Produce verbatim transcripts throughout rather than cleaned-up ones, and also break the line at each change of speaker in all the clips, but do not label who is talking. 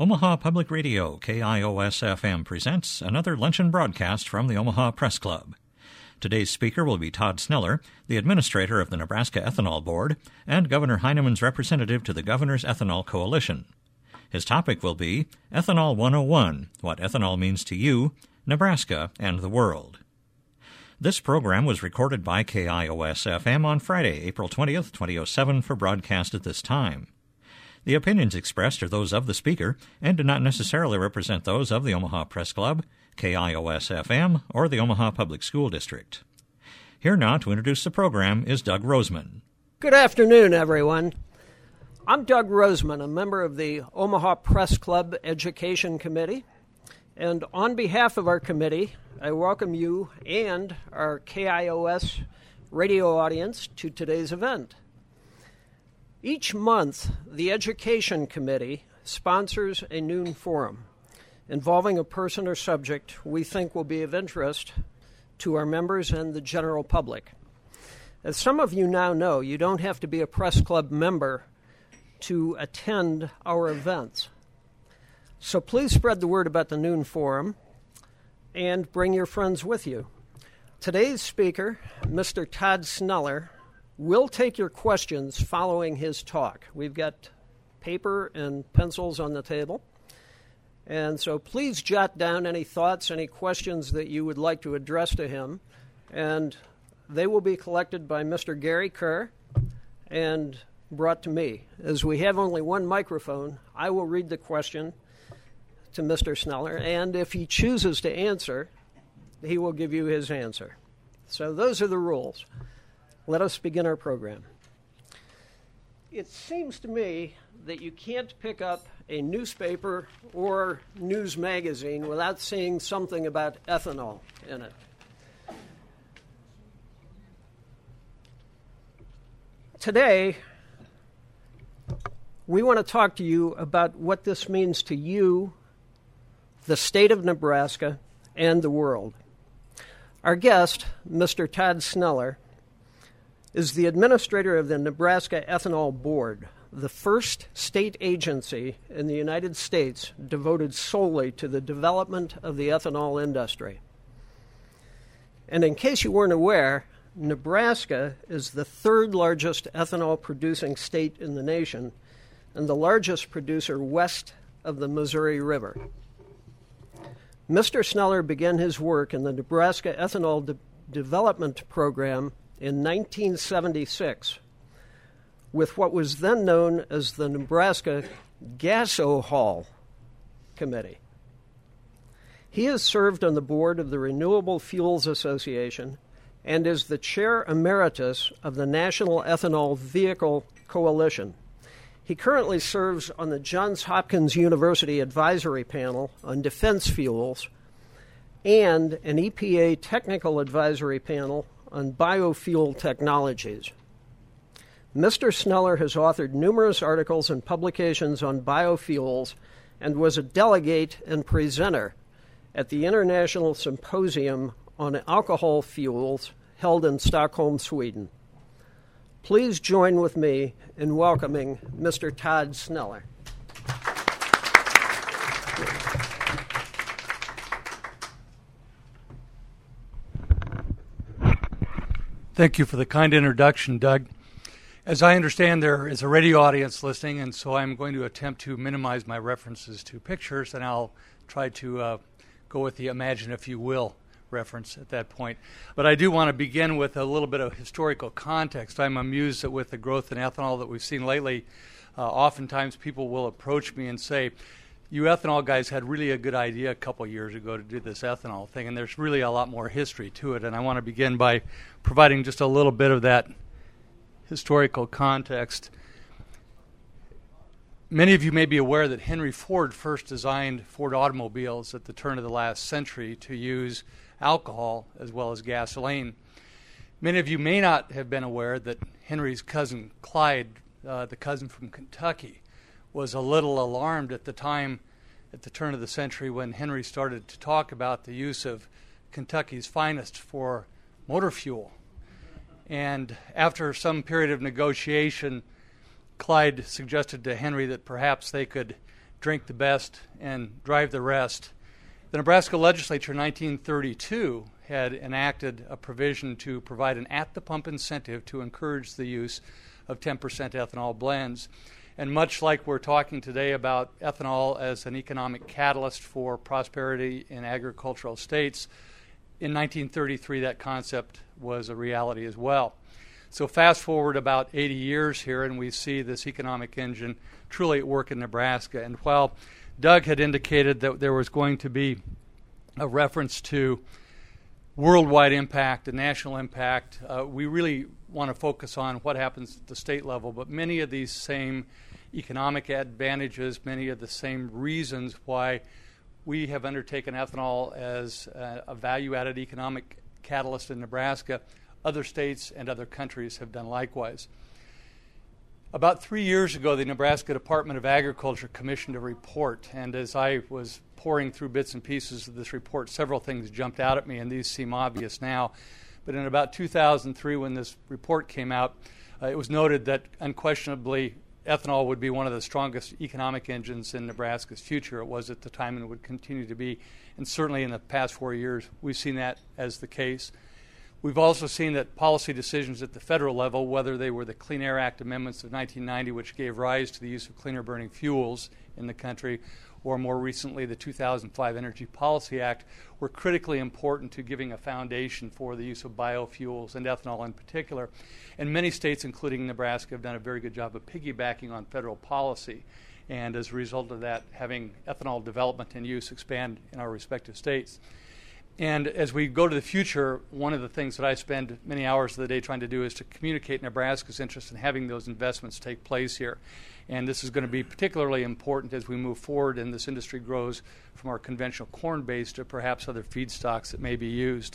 Omaha Public Radio, K I O S F M, presents another luncheon broadcast from the Omaha Press Club. Today's speaker will be Todd Sneller, the administrator of the Nebraska Ethanol Board and Governor Heinemann's representative to the Governor's Ethanol Coalition. His topic will be Ethanol one oh one, What Ethanol Means to You, Nebraska, and the World. This program was recorded by K I O S F M on Friday, April twentieth, twenty oh seven, for broadcast at this time. The opinions expressed are those of the speaker and do not necessarily represent those of the Omaha Press Club, K I O S F M, or the Omaha Public School District. Here now to introduce the program is Doug Roseman.
Good afternoon, everyone. I'm Doug Roseman, a member of the Omaha Press Club Education Committee, and on behalf of our committee, I welcome you and our K I O S radio audience to today's event. Each month, the Education Committee sponsors a noon forum involving a person or subject we think will be of interest to our members and the general public. As some of you now know, you don't have to be a Press Club member to attend our events. So please spread the word about the noon forum and bring your friends with you. Today's speaker, Mister Todd Sneller, will take your questions following his talk. We've got paper and pencils on the table. And so please jot down any thoughts, any questions that you would like to address to him. And they will be collected by Mister Gary Kerr and brought to me. As we have only one microphone, I will read the question to Mister Sneller, and if he chooses to answer, he will give you his answer. So those are the rules. Let us begin our program. It seems to me that you can't pick up a newspaper or news magazine without seeing something about ethanol in it. Today, we want to talk to you about what this means to you, the state of Nebraska, and the world. Our guest, Mister Todd Sneller, is the administrator of the Nebraska Ethanol Board, the first state agency in the United States devoted solely to the development of the ethanol industry. And in case you weren't aware, Nebraska is the third largest ethanol producing state in the nation and the largest producer west of the Missouri River. Mister Sneller began his work in the Nebraska Ethanol De- Development Program in nineteen seventy-six with what was then known as the Nebraska Gasohol Committee. He has served on the board of the Renewable Fuels Association and is the chair emeritus of the National Ethanol Vehicle Coalition. He currently serves on the Johns Hopkins University Advisory Panel on Defense Fuels and an E P A Technical Advisory Panel on biofuel technologies. Mister Sneller has authored numerous articles and publications on biofuels and was a delegate and presenter at the International Symposium on Alcohol Fuels held in Stockholm, Sweden. Please join with me in welcoming Mister Todd Sneller.
Thank you for the kind introduction, Doug. As I understand, there is a radio audience listening, and so I'm going to attempt to minimize my references to pictures, and I'll try to uh, go with the imagine if you will reference at that point. But I do want to begin with a little bit of historical context. I'm amused that with the growth in ethanol that we've seen lately, uh, oftentimes people will approach me and say, you ethanol guys had really a good idea a couple years ago to do this ethanol thing, and there's really a lot more history to it. And I want to begin by providing just a little bit of that historical context. Many of you may be aware that Henry Ford first designed Ford automobiles at the turn of the last century to use alcohol as well as gasoline. Many of you may not have been aware that Henry's cousin Clyde, uh, the cousin from Kentucky, was a little alarmed at the time, at the turn of the century, when Henry started to talk about the use of Kentucky's finest for motor fuel. And after some period of negotiation, Clyde suggested to Henry that perhaps they could drink the best and drive the rest. The Nebraska legislature in nineteen thirty-two had enacted a provision to provide an at-the-pump incentive to encourage the use of ten percent ethanol blends. And much like we're talking today about ethanol as an economic catalyst for prosperity in agricultural states, in nineteen thirty-three that concept was a reality as well. So fast forward about eighty years here, and we see this economic engine truly at work in Nebraska. And while Doug had indicated that there was going to be a reference to worldwide impact and national impact, uh, we really want to focus on what happens at the state level. But many of these same economic advantages, many of the same reasons why we have undertaken ethanol as a, a value-added economic catalyst in Nebraska, other states and other countries have done likewise. About three years ago, the Nebraska Department of Agriculture commissioned a report, and as I was poring through bits and pieces of this report, several things jumped out at me, and these seem obvious now. But in about two thousand three, when this report came out, uh, it was noted that unquestionably ethanol would be one of the strongest economic engines in Nebraska's future. It was at the time and would continue to be, and certainly in the past four years, we've seen that as the case. We've also seen that policy decisions at the federal level, whether they were the Clean Air Act amendments of nineteen ninety, which gave rise to the use of cleaner burning fuels in the country, or more recently the two thousand five Energy Policy Act, were critically important to giving a foundation for the use of biofuels and ethanol in particular. And many states, including Nebraska, have done a very good job of piggybacking on federal policy. And as a result of that, having ethanol development and use expand in our respective states. And as we go to the future, one of the things that I spend many hours of the day trying to do is to communicate Nebraska's interest in having those investments take place here. And this is going to be particularly important as we move forward and this industry grows from our conventional corn base to perhaps other feedstocks that may be used.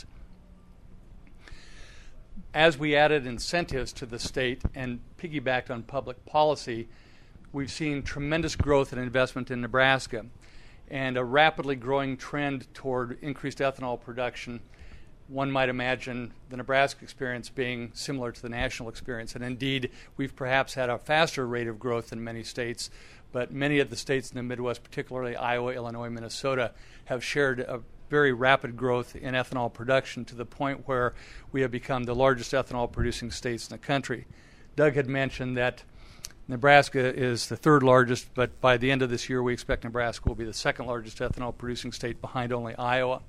As we added incentives to the state and piggybacked on public policy, we've seen tremendous growth and investment in Nebraska, and a rapidly growing trend toward increased ethanol production. One might imagine the Nebraska experience being similar to the national experience. And indeed, we've perhaps had a faster rate of growth than many states, but many of the states in the Midwest, particularly Iowa, Illinois, Minnesota, have shared a very rapid growth in ethanol production to the point where we have become the largest ethanol producing states in the country. Doug had mentioned that Nebraska is the third largest, but by the end of this year, we expect Nebraska will be the second largest ethanol producing state behind only Iowa.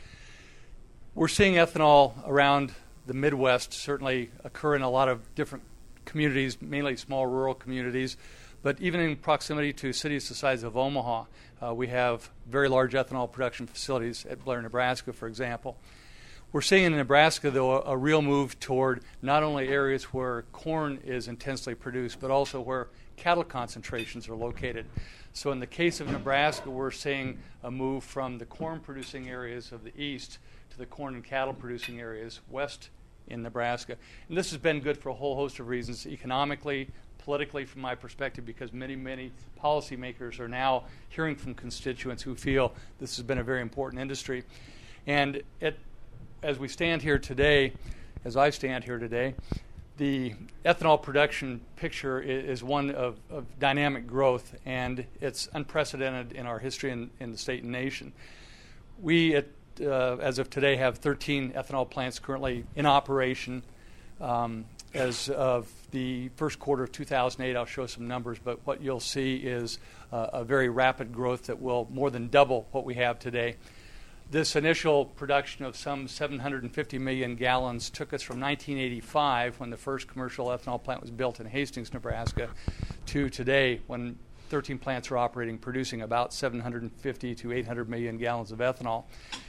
We're seeing ethanol around the Midwest certainly occur in a lot of different communities, mainly small rural communities, but even in proximity to cities the size of Omaha, uh, we have very large ethanol production facilities at Blair, Nebraska, for example. We're seeing in Nebraska, though, a, a real move toward not only areas where corn is intensely produced, but also where cattle concentrations are located. So in the case of Nebraska, we're seeing a move from the corn-producing areas of the east to the corn and cattle-producing areas west in Nebraska. And this has been good for a whole host of reasons, economically, politically, from my perspective, because many, many policymakers are now hearing from constituents who feel this has been a very important industry. And it as we stand here today, as I stand here today, the ethanol production picture is one of, of dynamic growth, and it's unprecedented in our history in, in the state and nation. We, at, uh, as of today, have thirteen ethanol plants currently in operation. Um, as of the first quarter of two thousand eight, I'll show some numbers, but what you'll see is uh, a very rapid growth that will more than double what we have today. This initial production of some seven hundred fifty million gallons took us from nineteen eighty-five, when the first commercial ethanol plant was built in Hastings, Nebraska, to today, when thirteen plants are operating, producing about seven hundred fifty to eight hundred million gallons of ethanol.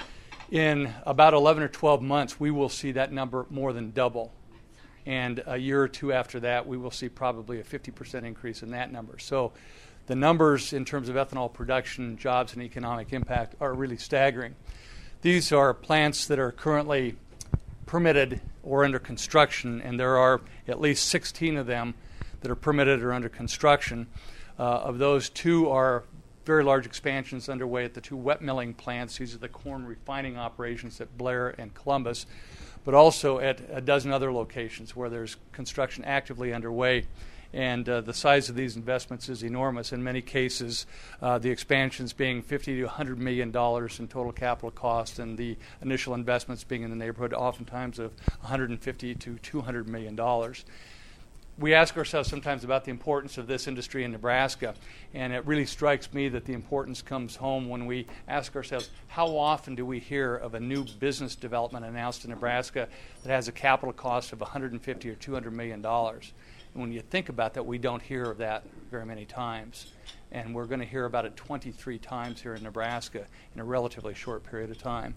In about eleven or twelve months, we will see that number more than double. And a year or two after that, we will see probably a fifty percent increase in that number. So the numbers in terms of ethanol production, jobs, and economic impact are really staggering. These are plants that are currently permitted or under construction, and there are at least sixteen of them that are permitted or under construction. Uh, of those, two are very large expansions underway at the two wet milling plants. These are the corn refining operations at Blair and Columbus, but also at a dozen other locations where there's construction actively underway. And uh, the size of these investments is enormous. In many cases, uh, the expansions being fifty to one hundred million dollars in total capital cost, and the initial investments being in the neighborhood oftentimes of one hundred fifty to two hundred million dollars. We ask ourselves sometimes about the importance of this industry in Nebraska, and it really strikes me that the importance comes home when we ask ourselves, how often do we hear of a new business development announced in Nebraska that has a capital cost of one hundred fifty or two hundred million dollars? And when you think about that, we don't hear of that very many times. And we're going to hear about it twenty-three times here in Nebraska in a relatively short period of time.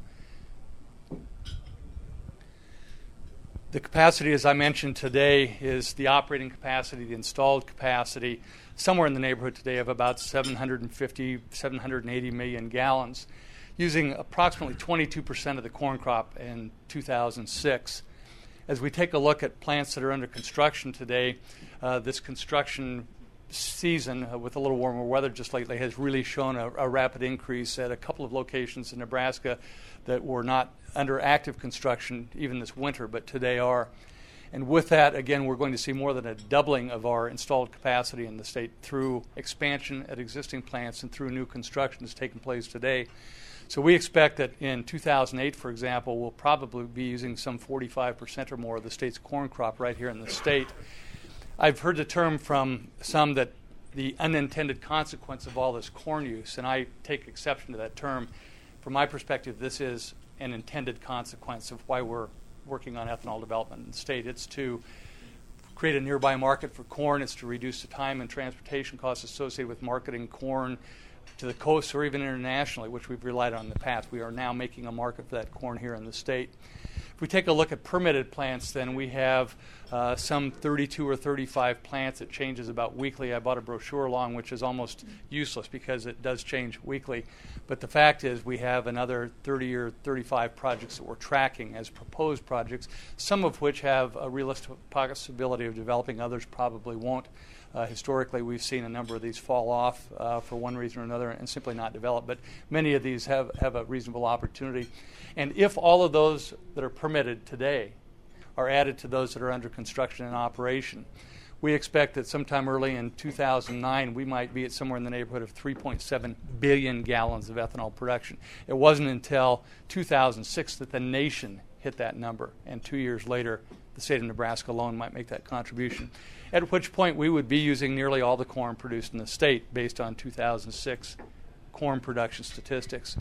The capacity, as I mentioned today, is the operating capacity, the installed capacity, somewhere in the neighborhood today of about seven hundred fifty, seven hundred eighty million gallons, using approximately twenty-two percent of the corn crop in two thousand six. As we take a look at plants that are under construction today, uh, this construction season, uh, with a little warmer weather just lately, has really shown a, a rapid increase at a couple of locations in Nebraska that were not under active construction even this winter, but today are. And with that, again, we're going to see more than a doubling of our installed capacity in the state through expansion at existing plants and through new construction that's taking place today. So we expect that in two thousand eight, for example, we'll probably be using some forty-five percent or more of the state's corn crop right here in the state. I've heard the term from some that the unintended consequence of all this corn use, and I take exception to that term. From my perspective, this is an intended consequence of why we're working on ethanol development in the state. It's to create a nearby market for corn. It's to reduce the time and transportation costs associated with marketing corn to the coast or even internationally, which we've relied on in the past. We are now making a market for that corn here in the state. If we take a look at permitted plants, then we have uh, some thirty-two or thirty-five plants. It changes about weekly. I bought a brochure along, which is almost useless because it does change weekly. But the fact is we have another thirty or thirty-five projects that we're tracking as proposed projects, some of which have a realistic possibility of developing, others probably won't. Uh, historically, we've seen a number of these fall off uh, for one reason or another and simply not develop, but many of these have, have a reasonable opportunity. And if all of those that are permitted today are added to those that are under construction and operation, we expect that sometime early in two thousand nine, we might be at somewhere in the neighborhood of three point seven billion gallons of ethanol production. It wasn't until two thousand six that the nation hit that number, and two years later, the state of Nebraska alone might make that contribution, at which point we would be using nearly all the corn produced in the state based on two thousand six corn production statistics.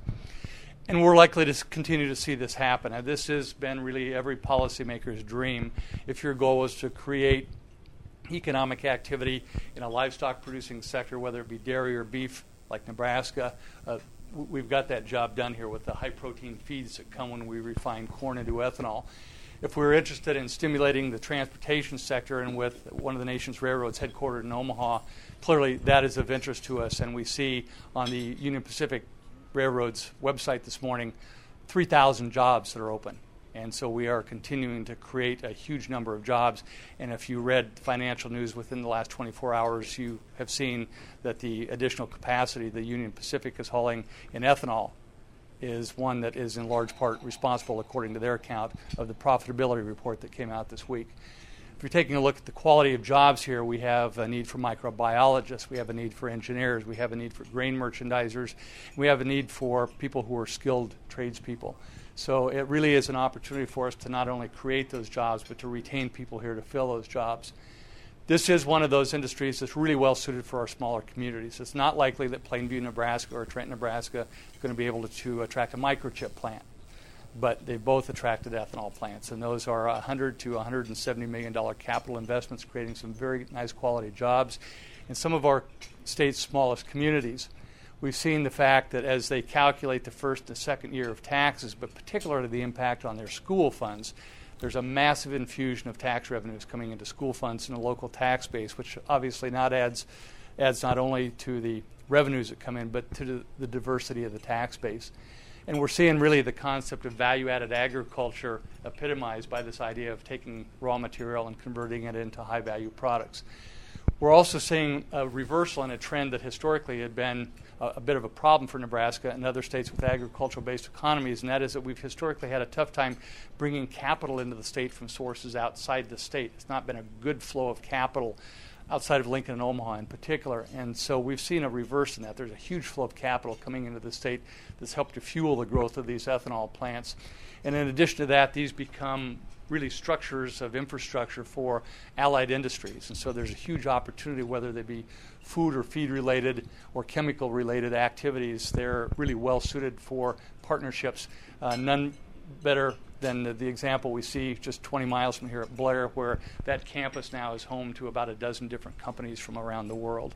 And we're likely to continue to see this happen. Now, this has been really every policymaker's dream. If your goal is to create economic activity in a livestock producing sector, whether it be dairy or beef like Nebraska, uh, we've got that job done here with the high protein feeds that come when we refine corn into ethanol. If we're interested in stimulating the transportation sector, and with one of the nation's railroads headquartered in Omaha, clearly that is of interest to us. And we see on the Union Pacific Railroad's website this morning three thousand jobs that are open. And so we are continuing to create a huge number of jobs. And if you read financial news within the last twenty-four hours, you have seen that the additional capacity the Union Pacific is hauling in ethanol is one that is in large part responsible, according to their account, of the profitability report that came out this week. If you're taking a look at the quality of jobs here, we have a need for microbiologists, we have a need for engineers, we have a need for grain merchandisers, we have a need for people who are skilled tradespeople. So it really is an opportunity for us to not only create those jobs, but to retain people here to fill those jobs. This is one of those industries that's really well suited for our smaller communities. It's not likely that Plainview, Nebraska or Trenton, Nebraska is going to be able to, to attract a microchip plant, but they both attracted ethanol plants, and those are one hundred to one hundred seventy million dollars capital investments, creating some very nice quality jobs in some of our state's smallest communities. We've seen the fact that as they calculate the first and second year of taxes, but particularly the impact on their school funds, there's a massive infusion of tax revenues coming into school funds in the local tax base, which obviously not adds adds not only to the revenues that come in, but to the, the diversity of the tax base. And we're seeing really the concept of value-added agriculture epitomized by this idea of taking raw material and converting it into high-value products. We're also seeing a reversal in a trend that historically had been a, a bit of a problem for Nebraska and other states with agricultural-based economies, and that is that we've historically had a tough time bringing capital into the state from sources outside the state. It's not been a good flow of capital outside of Lincoln and Omaha in particular. And so we've seen a reverse in that. There's a huge flow of capital coming into the state that's helped to fuel the growth of these ethanol plants. And in addition to that, these become really structures of infrastructure for allied industries. And so there's a huge opportunity, whether they be food or feed related or chemical related activities. They're really well suited for partnerships. Uh, none better than the, the example we see just twenty miles from here at Blair, where that campus now is home to about a dozen different companies from around the world.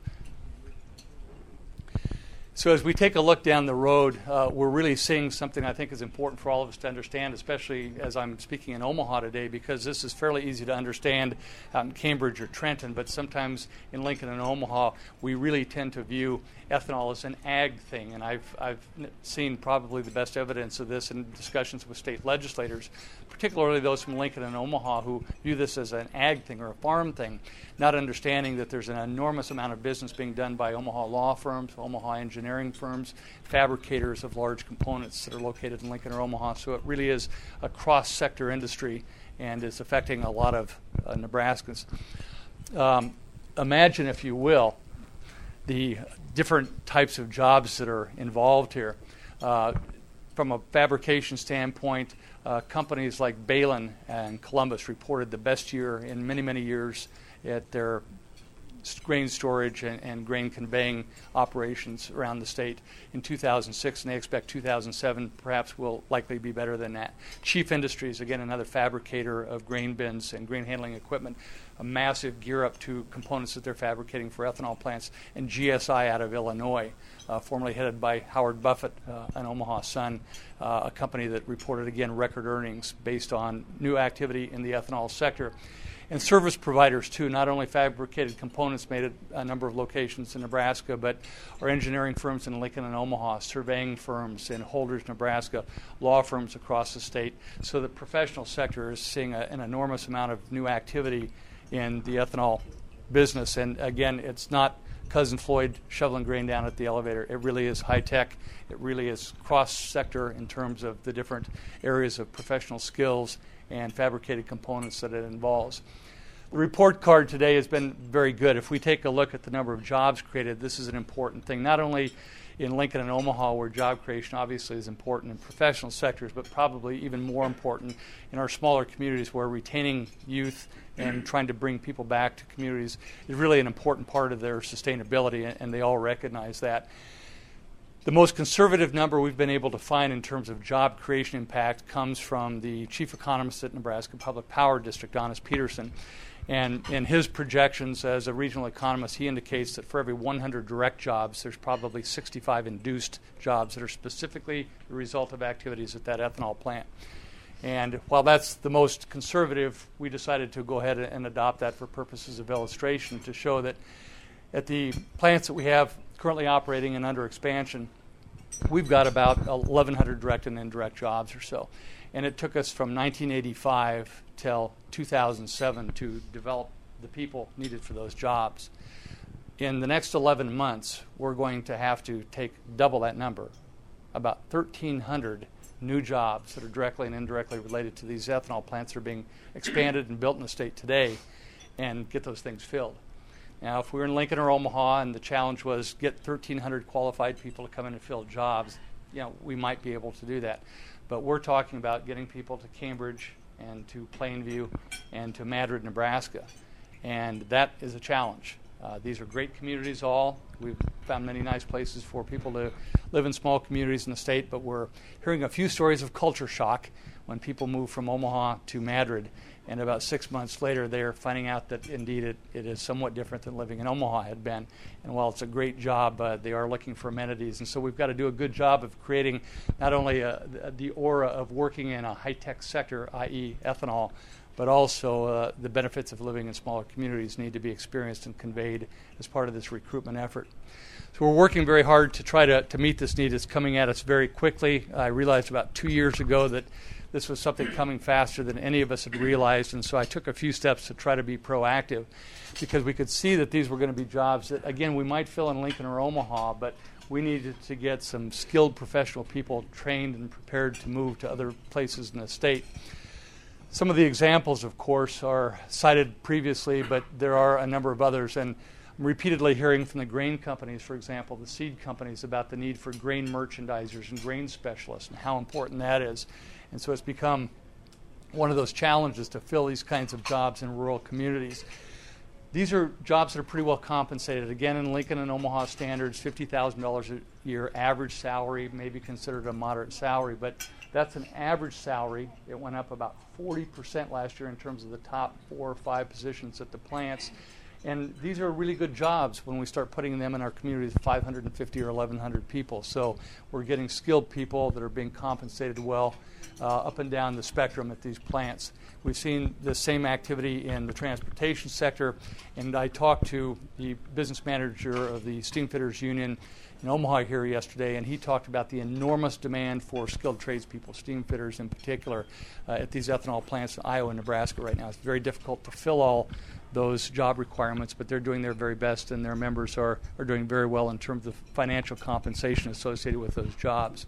So as we take a look down the road, uh, we're really seeing something I think is important for all of us to understand, especially as I'm speaking in Omaha today, because this is fairly easy to understand out in Cambridge or Trenton, but sometimes in Lincoln and Omaha, we really tend to view ethanol as an ag thing, and I've, I've seen probably the best evidence of this in discussions with state legislators, particularly those from Lincoln and Omaha who view this as an ag thing or a farm thing, not understanding that there's an enormous amount of business being done by Omaha law firms, Omaha engineering firms, fabricators of large components that are located in Lincoln or Omaha. So it really is a cross-sector industry and is affecting a lot of uh, Nebraskans. Um, imagine, if you will, the different types of jobs that are involved here. Uh, from a fabrication standpoint, uh, companies like Balin and Columbus reported the best year in many, many years at their grain storage and, and grain conveying operations around the state in two thousand six, and they expect two thousand seven perhaps will likely be better than that. Chief Industries, again, another fabricator of grain bins and grain handling equipment, a massive gear up to components that they're fabricating for ethanol plants, and G S I out of Illinois, uh, formerly headed by Howard Buffett, uh, an Omaha Sun, uh, a company that reported, again, record earnings based on new activity in the ethanol sector. And service providers, too, not only fabricated components made at a number of locations in Nebraska, but our engineering firms in Lincoln and Omaha, surveying firms in Holders, Nebraska, law firms across the state. So the professional sector is seeing a, an enormous amount of new activity in the ethanol business. And again, it's not Cousin Floyd shoveling grain down at the elevator. It really is high-tech. It really is cross-sector in terms of the different areas of professional skills and fabricated components that it involves. The report card today has been very good. If we take a look at the number of jobs created, this is an important thing, not only in Lincoln and Omaha, where job creation obviously is important in professional sectors, but probably even more important in our smaller communities, where retaining youth and trying to bring people back to communities is really an important part of their sustainability, and they all recognize that. The most conservative number we've been able to find in terms of job creation impact comes from the chief economist at Nebraska Public Power District, Honest Peterson. And in his projections as a regional economist, he indicates that for every one hundred direct jobs, there's probably sixty-five induced jobs that are specifically the result of activities at that ethanol plant. And while that's the most conservative, we decided to go ahead and adopt that for purposes of illustration to show that at the plants that we have currently operating and under expansion, we've got about eleven hundred direct and indirect jobs or so. And it took us from nineteen eighty-five till two thousand seven to develop the people needed for those jobs. In the next eleven months, we're going to have to take double that number, about thirteen hundred new jobs that are directly and indirectly related to these ethanol plants that are being expanded and built in the state today, and get those things filled. Now, if we were in Lincoln or Omaha and the challenge was get thirteen hundred qualified people to come in and fill jobs, you know, we might be able to do that. But we're talking about getting people to Cambridge and to Plainview and to Madrid, Nebraska. And that is a challenge. Uh, these are great communities all. We've found many nice places for people to live in small communities in the state, but we're hearing a few stories of culture shock when people move from Omaha to Madrid. And about six months later, they're finding out that, indeed, it, it is somewhat different than living in Omaha had been. And while it's a great job, uh, they are looking for amenities. And so we've got to do a good job of creating not only uh, the aura of working in a high-tech sector, that is ethanol, but also uh, the benefits of living in smaller communities need to be experienced and conveyed as part of this recruitment effort. So we're working very hard to try to, to meet this need. It's coming at us very quickly. I realized about two years ago that this was something coming faster than any of us had realized, and so I took a few steps to try to be proactive, because we could see that these were going to be jobs that, again, we might fill in Lincoln or Omaha, but we needed to get some skilled professional people trained and prepared to move to other places in the state. Some of the examples, of course, are cited previously, but there are a number of others. And I'm repeatedly hearing from the grain companies, for example, the seed companies, about the need for grain merchandisers and grain specialists and how important that is. And so it's become one of those challenges to fill these kinds of jobs in rural communities. These are jobs that are pretty well compensated. Again, in Lincoln and Omaha standards, fifty thousand dollars a year average salary, may be considered a moderate salary, but that's an average salary. It went up about forty percent last year in terms of the top four or five positions at the plants. And these are really good jobs when we start putting them in our communities of five hundred fifty or eleven hundred people. So we're getting skilled people that are being compensated well uh, up and down the spectrum at these plants. We've seen the same activity in the transportation sector, and I talked to the business manager of the Steamfitters Union in Omaha here yesterday, and he talked about the enormous demand for skilled tradespeople, steamfitters in particular, uh, at these ethanol plants in Iowa and Nebraska right now. It's very difficult to fill all those job requirements, but they're doing their very best, and their members are, are doing very well in terms of financial compensation associated with those jobs.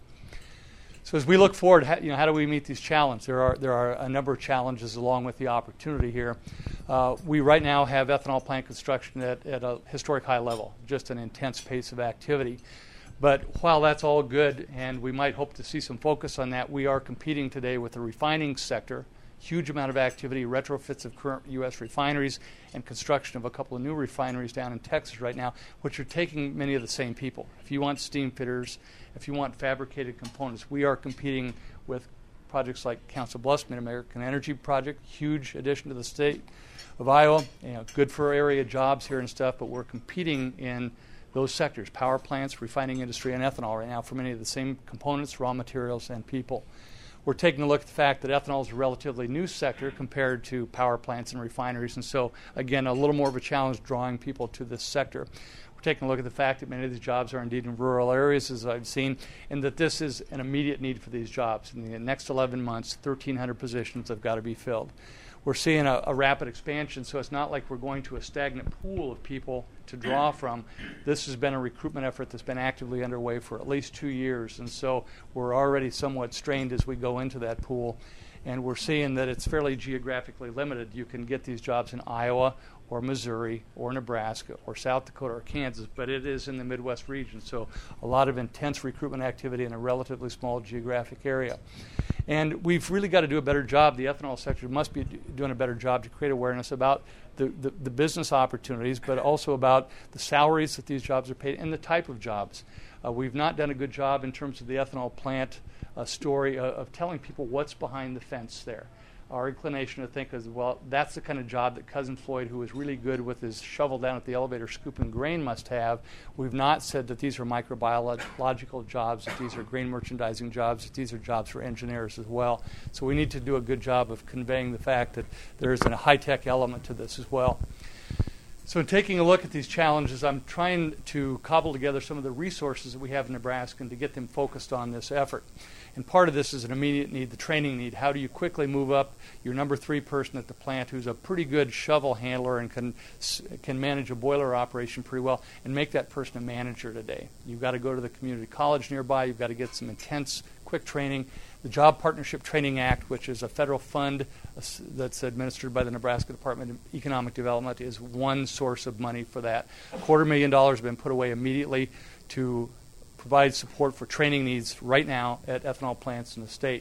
So as we look forward, how, you know, how do we meet these challenges? There are there are a number of challenges along with the opportunity here. Uh, we right now have ethanol plant construction at, at a historic high level, just an intense pace of activity. But while that's all good, and we might hope to see some focus on that, we are competing today with the refining sector. Huge amount of activity, retrofits of current U S refineries, and construction of a couple of new refineries down in Texas right now, which are taking many of the same people. If you want steam fitters, if you want fabricated components, we are competing with projects like Council Bluffs Mid-American Energy Project, huge addition to the state of Iowa, you know, good for area jobs here and stuff, but we're competing in those sectors, power plants, refining industry, and ethanol right now for many of the same components, raw materials, and people. We're taking a look at the fact that ethanol is a relatively new sector compared to power plants and refineries, and so, again, a little more of a challenge drawing people to this sector. We're taking a look at the fact that many of these jobs are indeed in rural areas, as I've seen, and that this is an immediate need for these jobs. In the next eleven months, thirteen hundred positions have got to be filled. We're seeing a, a rapid expansion, so it's not like we're going to a stagnant pool of people to draw from. This has been a recruitment effort that's been actively underway for at least two years, and so we're already somewhat strained as we go into that pool. And we're seeing that it's fairly geographically limited. You can get these jobs in Iowa or Missouri or Nebraska or South Dakota or Kansas, but it is in the Midwest region, so a lot of intense recruitment activity in a relatively small geographic area. And we've really got to do a better job. The ethanol sector must be do- doing a better job to create awareness about the, the, the business opportunities, but also about the salaries that these jobs are paid and the type of jobs. Uh, we've not done a good job in terms of the ethanol plant uh, story uh, of telling people what's behind the fence there. Our inclination to think is, well, that's the kind of job that Cousin Floyd, who is really good with his shovel down at the elevator scooping grain, must have. We've not said that these are microbiological jobs, that these are grain merchandising jobs, that these are jobs for engineers as well. So we need to do a good job of conveying the fact that there is a high-tech element to this as well. So in taking a look at these challenges, I'm trying to cobble together some of the resources that we have in Nebraska and to get them focused on this effort. And part of this is an immediate need, the training need. How do you quickly move up your number three person at the plant who's a pretty good shovel handler and can can manage a boiler operation pretty well and make that person a manager today? You've got to go to the community college nearby. You've got to get some intense, quick training. The Job Partnership Training Act, which is a federal fund that's administered by the Nebraska Department of Economic Development, is one source of money for that. A quarter million dollars have been put away immediately to provide support for training needs right now at ethanol plants in the state.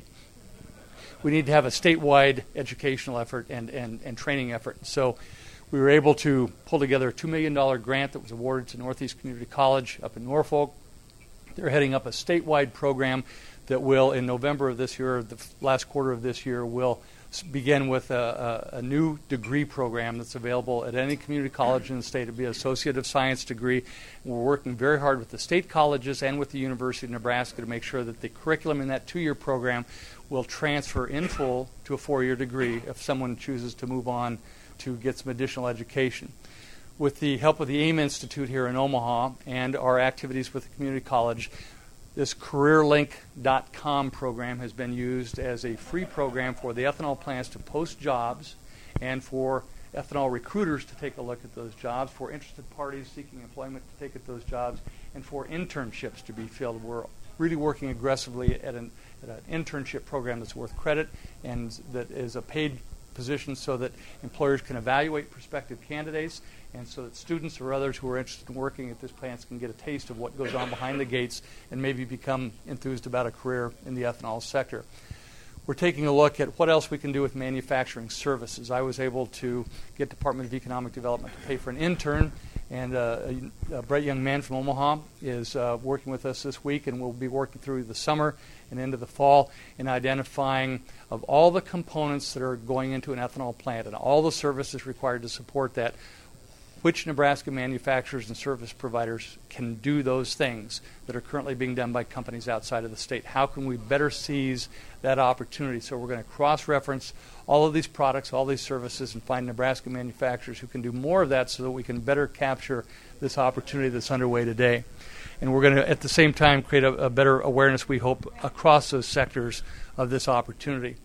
We need to have a statewide educational effort and, and, and training effort. So we were able to pull together a two million dollars grant that was awarded to Northeast Community College up in Norfolk. They're heading up a statewide program that will, in November of this year, the last quarter of this year, will begin with a, a, a new degree program that's available at any community college in the state. It'll be an Associate of Science degree. We're working very hard with the state colleges and with the University of Nebraska to make sure that the curriculum in that two-year program will transfer in full to a four-year degree if someone chooses to move on to get some additional education. With the help of the AIM Institute here in Omaha and our activities with the community college, this career link dot com program has been used as a free program for the ethanol plants to post jobs and for ethanol recruiters to take a look at those jobs, for interested parties seeking employment to take at those jobs, and for internships to be filled. We're really working aggressively at an, at an internship program that's worth credit and that is a paid position so that employers can evaluate prospective candidates and so that students or others who are interested in working at this plant can get a taste of what goes on behind the gates and maybe become enthused about a career in the ethanol sector. We're taking a look at what else we can do with manufacturing services. I was able to get Department of Economic Development to pay for an intern, and uh, a, a bright young man from Omaha is uh, working with us this week, and we'll be working through the summer and into the fall in identifying of all the components that are going into an ethanol plant and all the services required to support that, which Nebraska manufacturers and service providers can do those things that are currently being done by companies outside of the state. How can we better seize that opportunity? So we're going to cross-reference all of these products, all these services, and find Nebraska manufacturers who can do more of that so that we can better capture this opportunity that's underway today. And we're going to, at the same time, create a, a better awareness, we hope, across those sectors of this opportunity.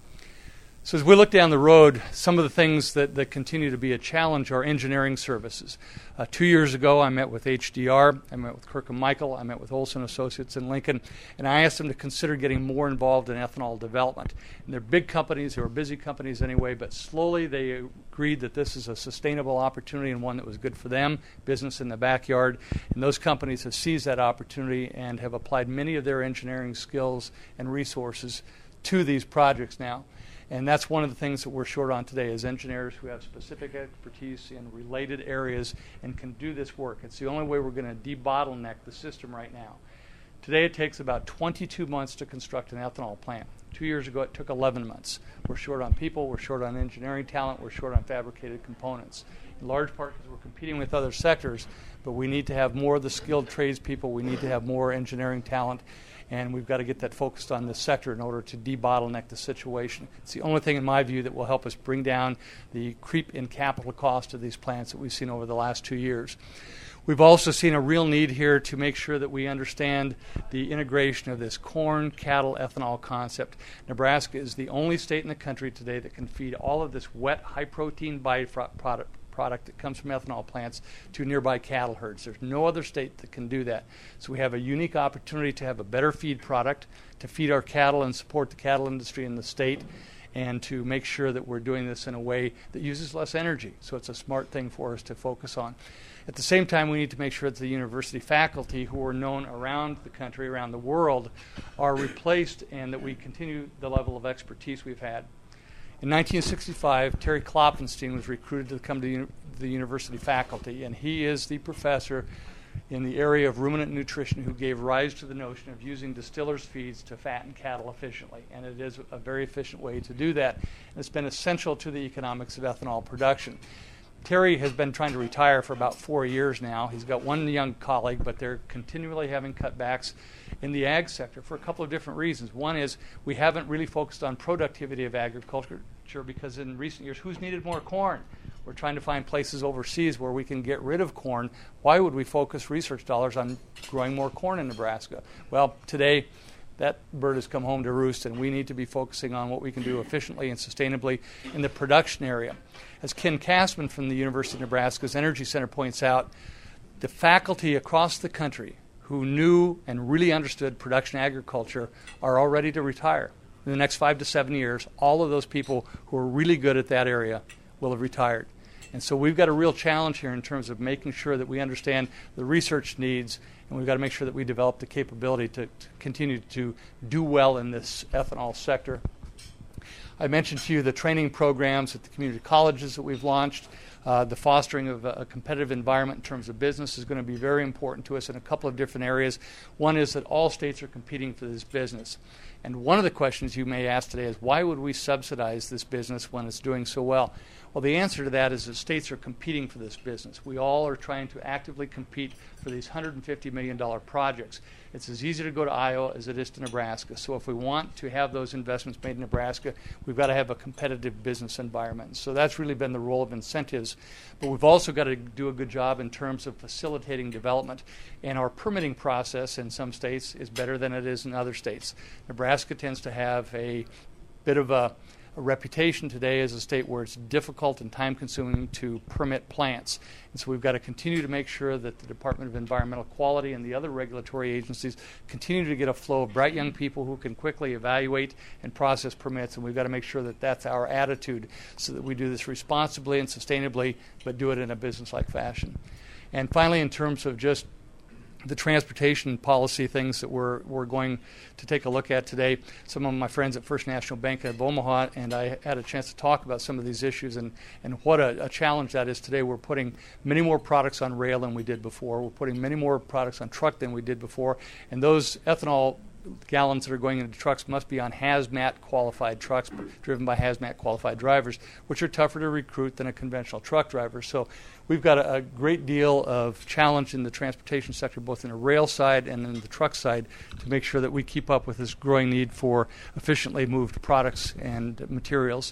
So as we look down the road, some of the things that, that continue to be a challenge are engineering services. Uh, two years ago, I met with H D R, I met with Kirk and Michael, I met with Olson Associates in Lincoln, and I asked them to consider getting more involved in ethanol development. And they're big companies, they were busy companies anyway, but slowly they agreed that this is a sustainable opportunity and one that was good for them, business in the backyard. And those companies have seized that opportunity and have applied many of their engineering skills and resources to these projects now. And that's one of the things that we're short on today is engineers who have specific expertise in related areas and can do this work. It's the only way we're going to debottleneck the system right now. Today it takes about twenty-two months to construct an ethanol plant. Two years ago it took eleven months. We're short on people, we're short on engineering talent, we're short on fabricated components. In large part because we're competing with other sectors, but we need to have more of the skilled tradespeople, we need to have more engineering talent, and we've got to get that focused on this sector in order to debottleneck the situation. It's the only thing, in my view, that will help us bring down the creep in capital cost of these plants that we've seen over the last two years. We've also seen a real need here to make sure that we understand the integration of this corn, cattle, ethanol concept. Nebraska is the only state in the country today that can feed all of this wet, high-protein byproduct product that comes from ethanol plants to nearby cattle herds. There's no other state that can do that. So we have a unique opportunity to have a better feed product, to feed our cattle and support the cattle industry in the state, and to make sure that we're doing this in a way that uses less energy. So it's a smart thing for us to focus on. At the same time, we need to make sure that the university faculty who are known around the country, around the world, are replaced and that we continue the level of expertise we've had. In nineteen sixty-five, Terry Klopfenstein was recruited to come to uni- the university faculty, and he is the professor in the area of ruminant nutrition who gave rise to the notion of using distillers' feeds to fatten cattle efficiently. And it is a very efficient way to do that. And it's been essential to the economics of ethanol production. Terry has been trying to retire for about four years now. He's got one young colleague, but they're continually having cutbacks in the ag sector for a couple of different reasons. One is we haven't really focused on productivity of agriculture because in recent years, who's needed more corn? We're trying to find places overseas where we can get rid of corn. Why would we focus research dollars on growing more corn in Nebraska? Well, today, that bird has come home to roost, and we need to be focusing on what we can do efficiently and sustainably in the production area. As Ken Castman from the University of Nebraska's Energy Center points out, the faculty across the country who knew and really understood production agriculture are all ready to retire. In the next five to seven years, all of those people who are really good at that area will have retired. And so we've got a real challenge here in terms of making sure that we understand the research needs, and we've got to make sure that we develop the capability to, to continue to do well in this ethanol sector. I mentioned to you the training programs at the community colleges that we've launched. Uh, the fostering of a, a competitive environment in terms of business is going to be very important to us in a couple of different areas. One is that all states are competing for this business. And one of the questions you may ask today is, why would we subsidize this business when it's doing so well? Well, the answer to that is that states are competing for this business. We all are trying to actively compete for these one hundred fifty million dollars projects. It's as easy to go to Iowa as it is to Nebraska. So if we want to have those investments made in Nebraska, we've got to have a competitive business environment. So that's really been the role of incentives. But we've also got to do a good job in terms of facilitating development. And our permitting process in some states is better than it is in other states. Nebraska tends to have a bit of a, a reputation today as a state where it's difficult and time-consuming to permit plants. And so we've got to continue to make sure that the Department of Environmental Quality and the other regulatory agencies continue to get a flow of bright young people who can quickly evaluate and process permits, and we've got to make sure that that's our attitude so that we do this responsibly and sustainably, but do it in a business-like fashion. And finally, in terms of just the transportation policy things that we're we're going to take a look at today. Some of my friends at First National Bank of Omaha and I had a chance to talk about some of these issues and, and what a, a challenge that is today. We're putting many more products on rail than we did before. We're putting many more products on truck than we did before. And those ethanol gallons that are going into trucks must be on hazmat qualified trucks driven by hazmat qualified drivers, which are tougher to recruit than a conventional truck driver. So we've got a, a great deal of challenge in the transportation sector, both in the rail side and in the truck side, to make sure that we keep up with this growing need for efficiently moved products and materials.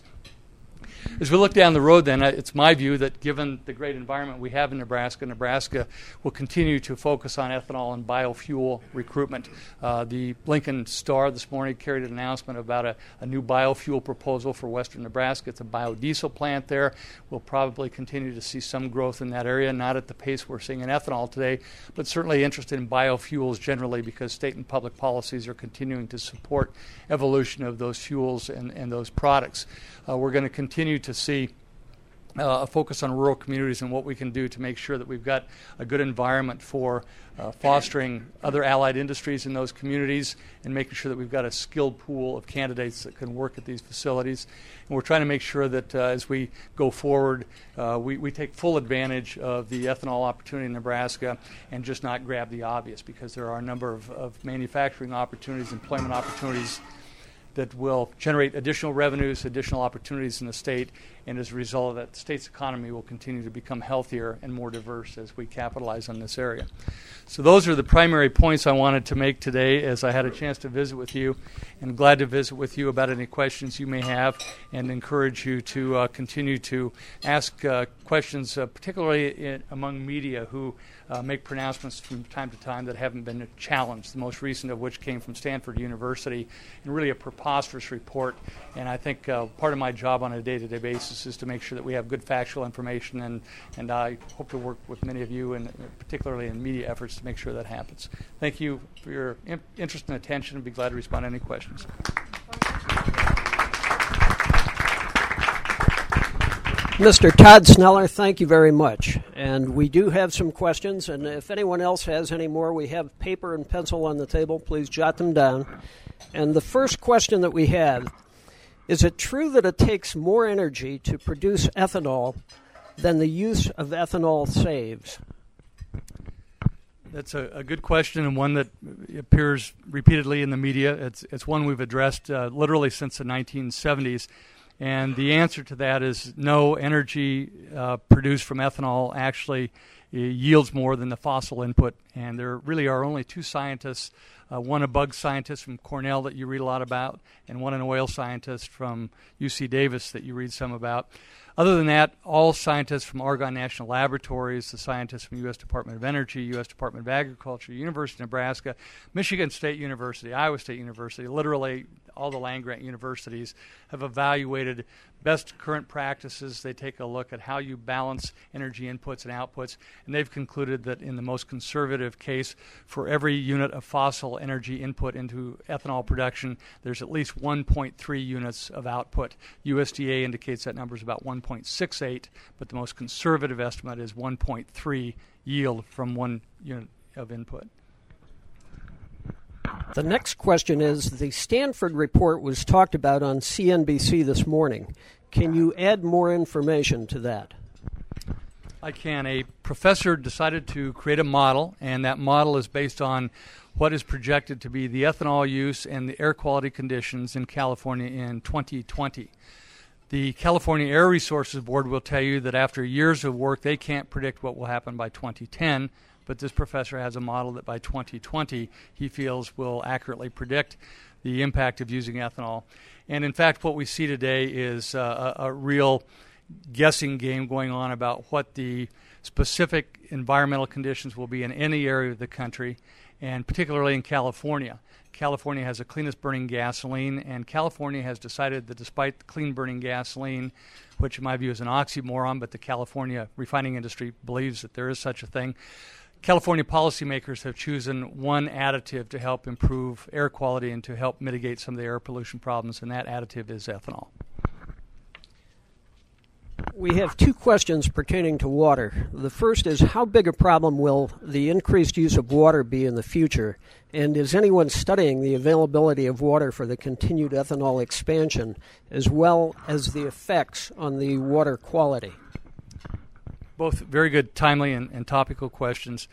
As we look down the road, then, it's my view that given the great environment we have in Nebraska, Nebraska will continue to focus on ethanol and biofuel recruitment. Uh, the Lincoln Star this morning carried an announcement about a, a new biofuel proposal for western Nebraska. It's a biodiesel plant there. We'll probably continue to see some growth in that area, not at the pace we're seeing in ethanol today, but certainly interested in biofuels generally because state and public policies are continuing to support evolution of those fuels and, and those products. Uh, we're going to continue to see uh, a focus on rural communities and what we can do to make sure that we've got a good environment for uh, fostering other allied industries in those communities and making sure that we've got a skilled pool of candidates that can work at these facilities. And we're trying to make sure that uh, as we go forward, uh, we, we take full advantage of the ethanol opportunity in Nebraska and just not grab the obvious, because there are a number of, of manufacturing opportunities, employment opportunities that will generate additional revenues, additional opportunities in the state, and as a result of that, the state's economy will continue to become healthier and more diverse as we capitalize on this area. So those are the primary points I wanted to make today as I had a chance to visit with you, and glad to visit with you about any questions you may have, and encourage you to uh, continue to ask uh, questions, uh, particularly in, among media who uh, make pronouncements from time to time that haven't been challenged, the most recent of which came from Stanford University, and really a preposterous report. And I think uh, part of my job on a day-to-day basis is to make sure that we have good factual information, and, and I hope to work with many of you, and particularly in media efforts, to make sure that happens. Thank you for your in- interest and attention, and be glad to respond to any questions.
Mister Todd Sneller, thank you very much. And we do have some questions, and if anyone else has any more, we have paper and pencil on the table. Please jot them down. And the first question that we have, is it true that it takes more energy to produce ethanol than the use of ethanol saves?
That's a, a good question, and one that appears repeatedly in the media. It's, it's one we've addressed uh, literally since the nineteen seventies. And the answer to that is no, energy uh, produced from ethanol actually uh, yields more than the fossil input. And there really are only two scientists, uh, one a bug scientist from Cornell that you read a lot about, and one an oil scientist from U C Davis that you read some about. Other than that, all scientists from Argonne National Laboratories, the scientists from U S Department of Energy, U S Department of Agriculture, University of Nebraska, Michigan State University, Iowa State University, literally all the land-grant universities have evaluated best current practices. They take a look at how you balance energy inputs and outputs, and they've concluded that in the most conservative case, for every unit of fossil energy input into ethanol production, there's at least one point three units of output. U S D A indicates that number is about one point six eight, but the most conservative estimate is one point three yield from one unit of input.
The next question is, the Stanford report was talked about on C N B C this morning. Can you add more information to that?
I can. A professor decided to create a model, and that model is based on what is projected to be the ethanol use and the air quality conditions in California in twenty twenty. The California Air Resources Board will tell you that after years of work, they can't predict what will happen by twenty ten. But this professor has a model that by twenty twenty he feels will accurately predict the impact of using ethanol. And in fact, what we see today is uh, a, a real guessing game going on about what the specific environmental conditions will be in any area of the country. and particularly in California. California has the cleanest burning gasoline, and California has decided that despite the clean burning gasoline, which in my view is an oxymoron, but the California refining industry believes that there is such a thing, California policymakers have chosen one additive to help improve air quality and to help mitigate some of the air pollution problems, and that additive is ethanol.
We have two questions pertaining to water. The first is, how big a problem will the increased use of water be in the future? And is anyone studying the availability of water for the continued ethanol expansion, as well as the effects on the water quality?
Both very good, timely, and, and topical questions.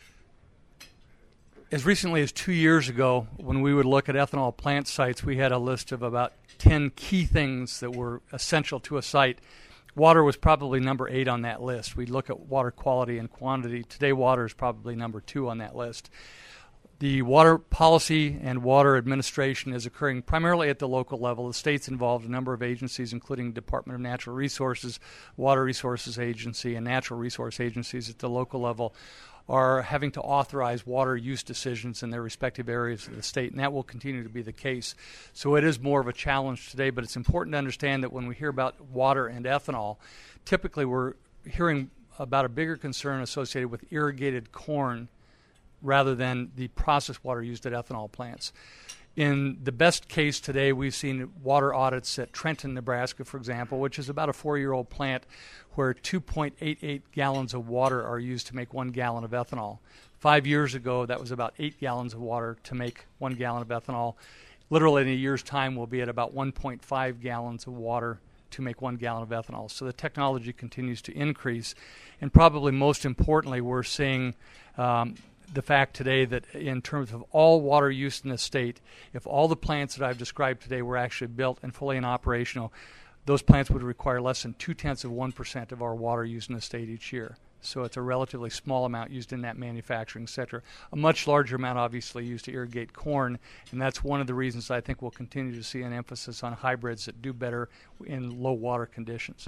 As recently as two years ago, when we would look at ethanol plant sites, we had a list of about ten key things that were essential to a site. Water was probably number eight on that list. We'd look at water quality and quantity. Today, water is probably number two on that list. The water policy and water administration is occurring primarily at the local level. The state's involved in a number of agencies, including Department of Natural Resources, Water Resources Agency, and Natural Resource Agencies at the local level are having to authorize water use decisions in their respective areas of the state, and that will continue to be the case. So it is more of a challenge today, but it's important to understand that when we hear about water and ethanol, typically we're hearing about a bigger concern associated with irrigated corn rather than the processed water used at ethanol plants. In the best case today, we've seen water audits at Trenton, Nebraska, for example, which is about a four-year-old plant where two point eight eight gallons of water are used to make one gallon of ethanol. Five years ago, that was about eight gallons of water to make one gallon of ethanol. Literally in a year's time, we'll be at about one point five gallons of water to make one gallon of ethanol. So the technology continues to increase. And probably most importantly, we're seeing um, the fact today that in terms of all water use in the state, if all the plants that I've described today were actually built and fully and operational, those plants would require less than two-tenths of one percent of our water used in the state each year. So it's a relatively small amount used in that manufacturing sector. A much larger amount obviously used to irrigate corn, and that's one of the reasons I think we'll continue to see an emphasis on hybrids that do better in low water conditions.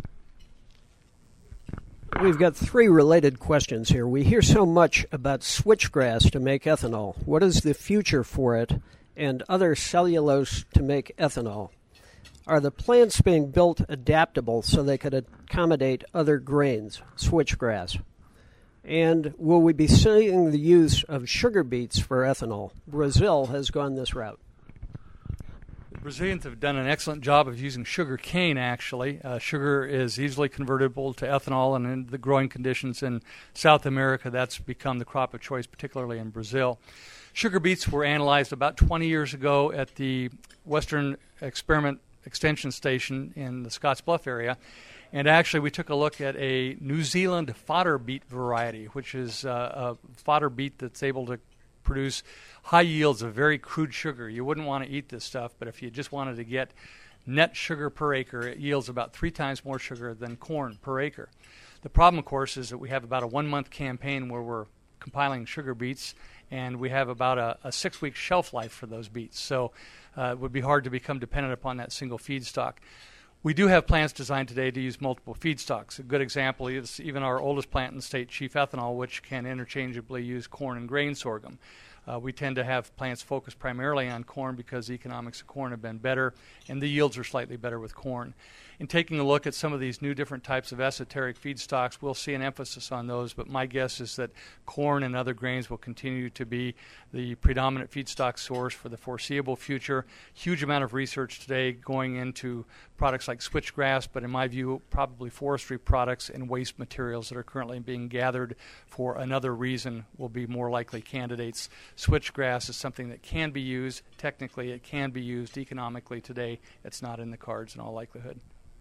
We've got three related questions here. We hear so much about switchgrass to make ethanol. What is the future for it, and other cellulose to make ethanol? Are the plants being built adaptable so they could accommodate other grains, switchgrass? And will we be seeing the use of sugar beets for ethanol? Brazil has gone this route.
The Brazilians have done an excellent job of using sugar cane, actually. Uh, sugar is easily convertible to ethanol, and in the growing conditions in South America, that's become the crop of choice, particularly in Brazil. Sugar beets were analyzed about twenty years ago at the Western Experiment Extension Station in the Scottsbluff area. And actually, we took a look at a New Zealand fodder beet variety, which is uh, a fodder beet that's able to produce high yields of very crude sugar. You wouldn't want to eat this stuff, but if you just wanted to get net sugar per acre, it yields about three times more sugar than corn per acre. The problem, of course, is that we have about a one-month campaign where we're compiling sugar beets, and we have about a, a six-week shelf life for those beets. So uh, it would be hard to become dependent upon that single feedstock. We do have plants designed today to use multiple feedstocks. A good example is even our oldest plant in the state, Chief Ethanol, which can interchangeably use corn and grain sorghum. Uh, we tend to have plants focused primarily on corn because the economics of corn have been better, and the yields are slightly better with corn. In taking a look at some of these new different types of esoteric feedstocks, we'll see an emphasis on those, but my guess is that corn and other grains will continue to be the predominant feedstock source for the foreseeable future. Huge amount of research today going into products like switchgrass, but in my view, probably forestry products and waste materials that are currently being gathered for another reason will be more likely candidates. Switchgrass is something that can be used. Technically, it can be used. Economically today, it's not in the cards in all likelihood.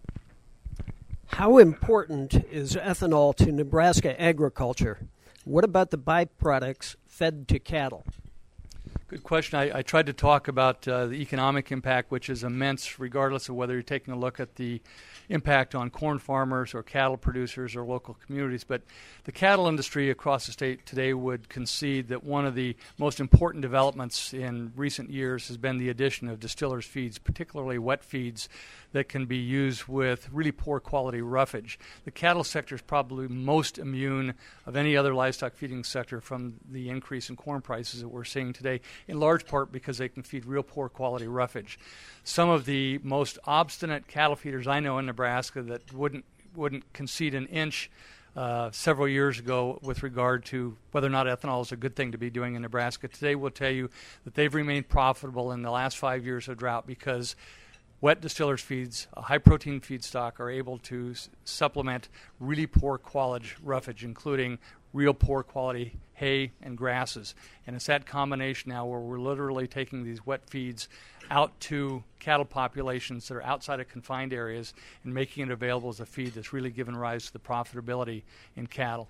How important is ethanol to Nebraska agriculture? What about the byproducts fed to cattle?
Good question. I, I tried to talk about uh, the economic impact, which is immense, regardless of whether you're taking a look at the impact on corn farmers or cattle producers or local communities. But the cattle industry across the state today would concede that one of the most important developments in recent years has been the addition of distillers' feeds, particularly wet feeds that can be used with really poor quality roughage. The cattle sector is probably most immune of any other livestock feeding sector from the increase in corn prices that we're seeing today, in large part because they can feed real poor quality roughage. Some of the most obstinate cattle feeders I know in Nebraska that wouldn't wouldn't concede an inch uh, several years ago with regard to whether or not ethanol is a good thing to be doing in Nebraska, today will tell you that they've remained profitable in the last five years of drought because wet distillers' feeds, a high-protein feedstock, are able to s- supplement really poor quality roughage, including real poor quality hay and grasses. And it's that combination now where we're literally taking these wet feeds out to cattle populations that are outside of confined areas and making it available as a feed that's really given rise to the profitability in cattle.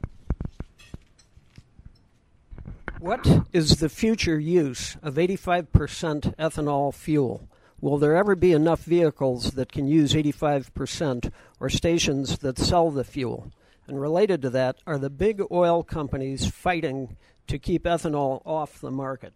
What is the future use of eighty-five percent ethanol fuel? Will there ever be enough vehicles that can use eighty-five percent or stations that sell the fuel? And related to that, are the big oil companies fighting to keep ethanol off the market?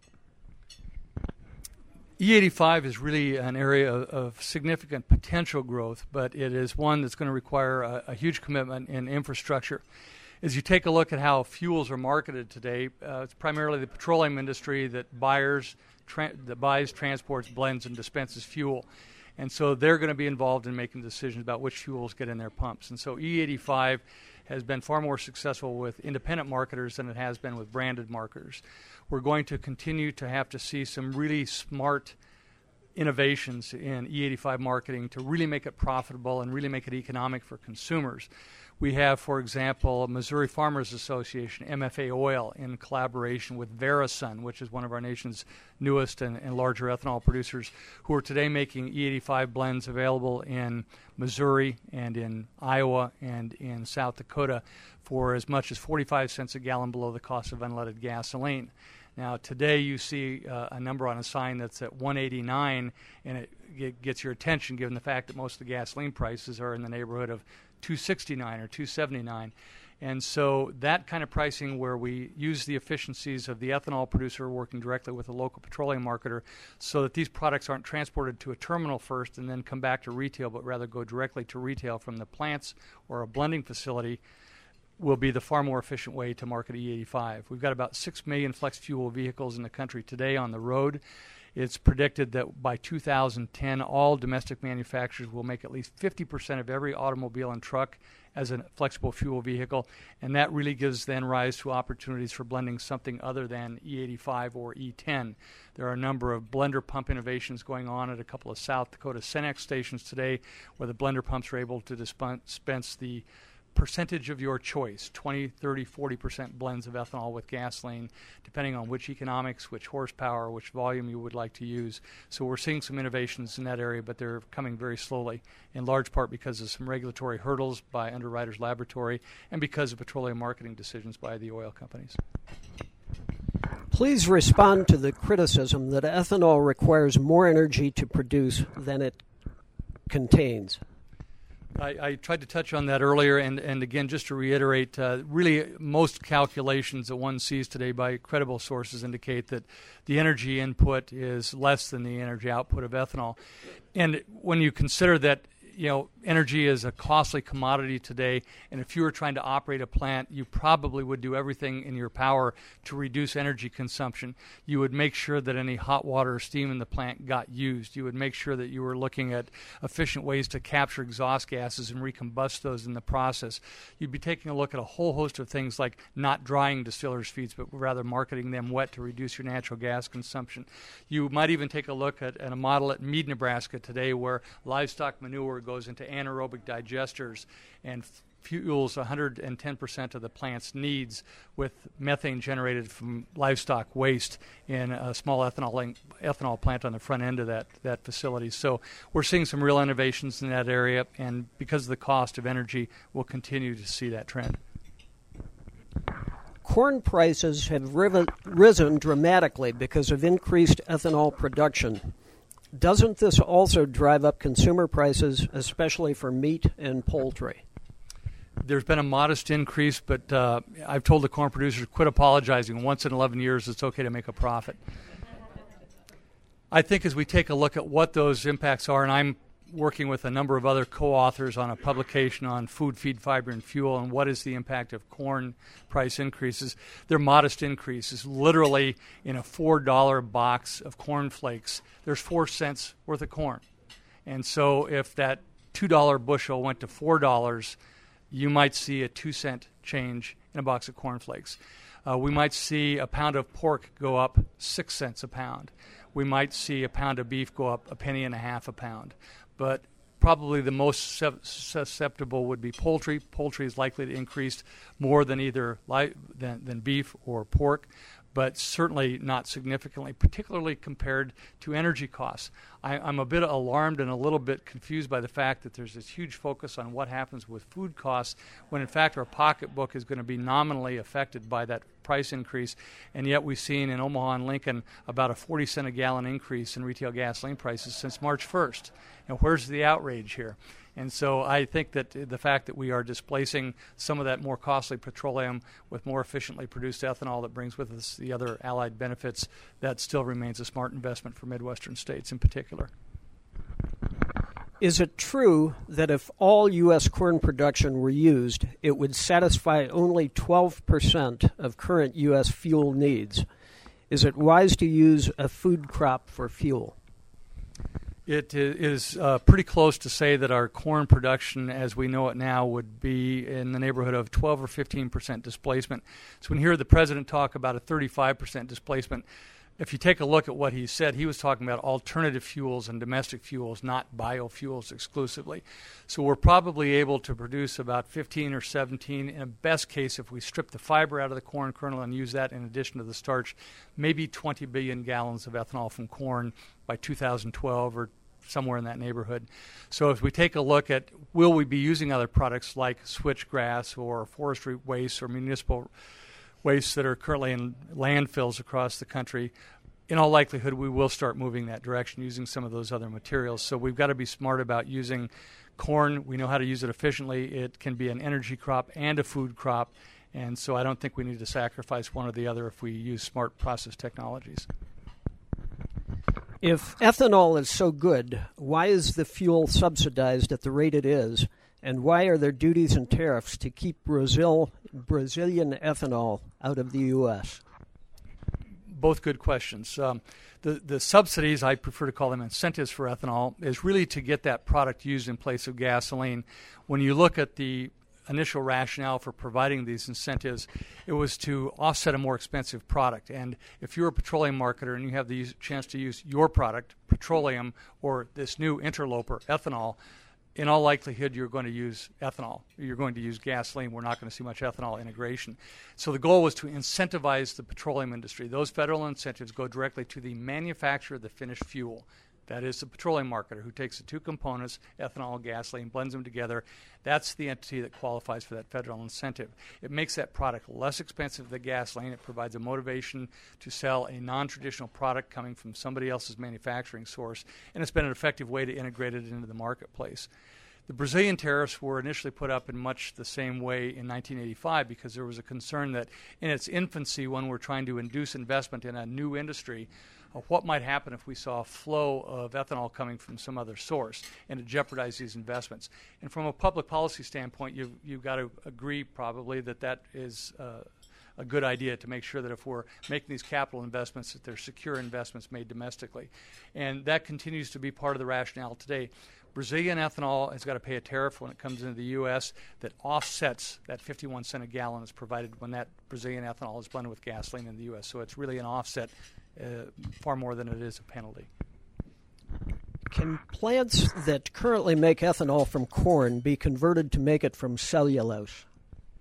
E eighty-five is really an area of, of significant potential growth, but it is one that's going to require a, a huge commitment in infrastructure. As you take a look at how fuels are marketed today, uh, it's primarily the petroleum industry that buyers, tra- that buys, transports, blends, and dispenses fuel. And so they're going to be involved in making decisions about which fuels get in their pumps. And so E eighty-five has been far more successful with independent marketers than it has been with branded marketers. We're going to continue to have to see some really smart innovations in E eighty-five marketing to really make it profitable and really make it economic for consumers. We have, for example, Missouri Farmers Association, M F A Oil, in collaboration with Verasun, which is one of our nation's newest and, and larger ethanol producers, who are today making E eighty-five blends available in Missouri and in Iowa and in South Dakota for as much as forty-five cents a gallon below the cost of unleaded gasoline. Now, today you see uh, a number on a sign that's at one eighty-nine, and it, it gets your attention given the fact that most of the gasoline prices are in the neighborhood of two sixty-nine or two seventy-nine. And so that kind of pricing where we use the efficiencies of the ethanol producer working directly with a local petroleum marketer so that these products aren't transported to a terminal first and then come back to retail, but rather go directly to retail from the plants or a blending facility, will be the far more efficient way to market E eighty-five. We've got about six million flex fuel vehicles in the country today on the road. It's predicted that by two thousand ten, all domestic manufacturers will make at least fifty percent of every automobile and truck as a flexible fuel vehicle, and that really gives then rise to opportunities for blending something other than E eighty-five or E ten. There are a number of blender pump innovations going on at a couple of South Dakota Cenex stations today where the blender pumps are able to dispense the percentage of your choice, twenty, thirty, forty percent blends of ethanol with gasoline, depending on which economics, which horsepower, which volume you would like to use. So we're seeing some innovations in that area, but they're coming very slowly, in large part because of some regulatory hurdles by Underwriters Laboratory and because of petroleum marketing decisions by the oil companies.
Please respond to the criticism that ethanol requires more energy to produce than it contains.
I, I tried to touch on that earlier, and, and again, just to reiterate, uh, really most calculations that one sees today by credible sources indicate that the energy input is less than the energy output of ethanol. And when you consider that, you know, energy is a costly commodity today, and if you were trying to operate a plant, you probably would do everything in your power to reduce energy consumption. You would make sure that any hot water or steam in the plant got used. You would make sure that you were looking at efficient ways to capture exhaust gases and recombust those in the process. You'd be taking a look at a whole host of things like not drying distillers' feeds, but rather marketing them wet to reduce your natural gas consumption. You might even take a look at, at a model at Meade, Nebraska today where livestock manure goes into anaerobic digesters and fuels one hundred ten percent of the plant's needs with methane generated from livestock waste in a small ethanol ethanol plant on the front end of that, that facility. So we're seeing some real innovations in that area, and because of the cost of energy, we'll continue to see that trend.
Corn prices have riven, risen dramatically because of increased ethanol production. Doesn't this also drive up consumer prices, especially for meat and poultry?
There's been a modest increase, but uh, I've told the corn producers, quit apologizing. Once in eleven years, it's okay to make a profit. I think as we take a look at what those impacts are, and I'm working with a number of other co-authors on a publication on food, feed, fiber, and fuel, and what is the impact of corn price increases. They're modest increases. Literally, in a four dollar box of corn flakes, there's four cents worth of corn. And so if that two dollar bushel went to four dollars, you might see a two cent change in a box of corn flakes. Uh, we might see a pound of pork go up six cents a pound. We might see a pound of beef go up a penny and a half a pound. But probably the most susceptible would be poultry. Poultry is likely to increase more than either li- than, than beef or pork, but certainly not significantly, particularly compared to energy costs. I, I'm a bit alarmed and a little bit confused by the fact that there's this huge focus on what happens with food costs, when in fact our pocketbook is going to be nominally affected by that price increase, and yet we've seen in Omaha and Lincoln about a forty cent a gallon increase in retail gasoline prices since March first. And where's the outrage here? And so I think that the fact that we are displacing some of that more costly petroleum with more efficiently produced ethanol that brings with us the other allied benefits, that still remains a smart investment for Midwestern states in particular.
Is it true that if all U S corn production were used, it would satisfy only twelve percent of current U S fuel needs? Is it wise to use a food crop for fuel?
It is uh, pretty close to say that our corn production as we know it now would be in the neighborhood of twelve or fifteen percent displacement. So when you hear the president talk about a thirty-five percent displacement, if you take a look at what he said, he was talking about alternative fuels and domestic fuels, not biofuels exclusively. So we're probably able to produce about fifteen or seventeen, in a best case, if we strip the fiber out of the corn kernel and use that in addition to the starch, maybe twenty billion gallons of ethanol from corn by two thousand twelve or somewhere in that neighborhood. So if we take a look at will we be using other products like switchgrass or forestry waste or municipal wastes that are currently in landfills across the country, in all likelihood we will start moving that direction using some of those other materials. So we've got to be smart about using corn. We know how to use it efficiently. It can be an energy crop and a food crop, and so I don't think we need to sacrifice one or the other if we use smart process technologies.
If ethanol is so good, why is the fuel subsidized at the rate it is, and why are there duties and tariffs to keep Brazil, Brazilian ethanol out of the U S?
Both good questions. Um, the, the subsidies, I prefer to call them incentives for ethanol, is really to get that product used in place of gasoline. When you look at the initial rationale for providing these incentives, it was to offset a more expensive product. And if you're a petroleum marketer and you have the chance to use your product, petroleum, or this new interloper, ethanol, in all likelihood you're going to use ethanol. You're going to use gasoline. We're not going to see much ethanol integration. So the goal was to incentivize the petroleum industry. Those federal incentives go directly to the manufacturer of the finished fuel. That is the petroleum marketer who takes the two components, ethanol and gasoline, blends them together. That's the entity that qualifies for that federal incentive. It makes that product less expensive than gasoline. It provides a motivation to sell a non-traditional product coming from somebody else's manufacturing source, and it's been an effective way to integrate it into the marketplace. The Brazilian tariffs were initially put up in much the same way in nineteen eighty-five because there was a concern that in its infancy, when we're trying to induce investment in a new industry, of what might happen if we saw a flow of ethanol coming from some other source and to jeopardize these investments. And from a public policy standpoint, you've, you've got to agree probably that that is uh, a good idea to make sure that if we're making these capital investments, that they're secure investments made domestically. And that continues to be part of the rationale today. Brazilian ethanol has got to pay a tariff when it comes into the U S that offsets that fifty-one cent a gallon that's provided when that Brazilian ethanol is blended with gasoline in the U S. So it's really an offset uh, far more than it is a penalty.
Can plants that currently make ethanol from corn be converted to make it from cellulose?